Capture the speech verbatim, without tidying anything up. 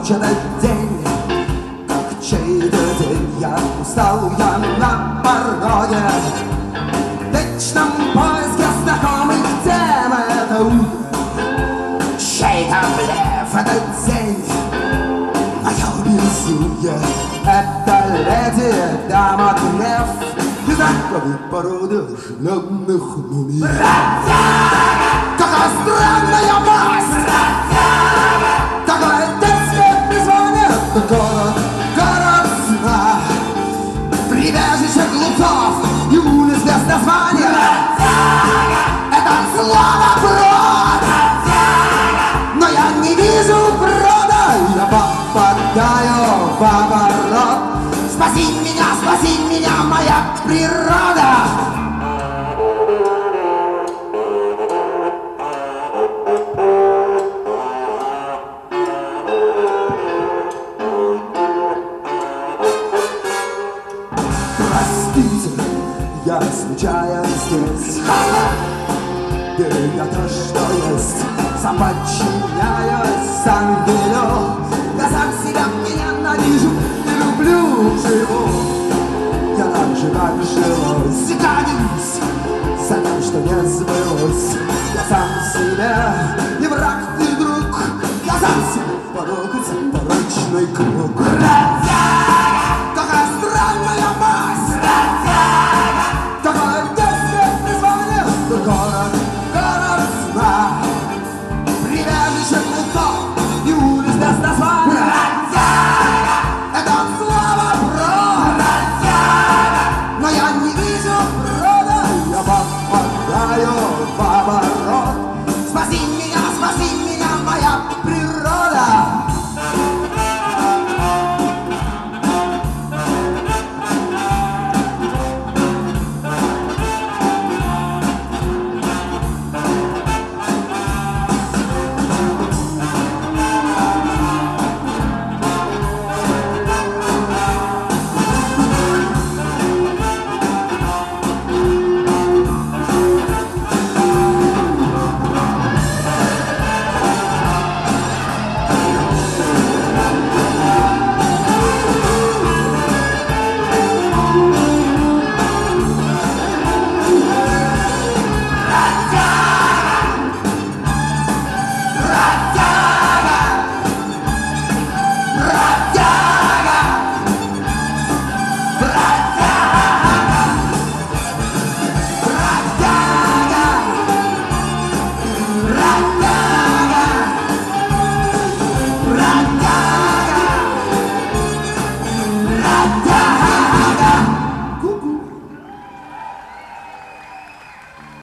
ночь, этот день, как чей-то день. Я устал, я на пороге, в вечном поиске знакомых тем. Это утро, чей-то блеф, этот день, мое безумие. Это леди, дама гнев, знаковой породы оживленных мумий. Какая странная масть! Такое детское призвание! Это город, город сна, прибежище глупцов и улиц без названия. Это слово брод, но я не вижу брода. Я попадаю в оборот. Спаси меня, спаси меня, моя природа! Простите, я случайно здесь. Берега то, что есть, сам подчиняюсь, сам велю. Я сам себя ненавижу и люблю, живу. Я так же, как жилось, и гонюсь за тем, что не сбылось. Я сам себе не враг, не друг. Я сам себе порог, за порочный круг.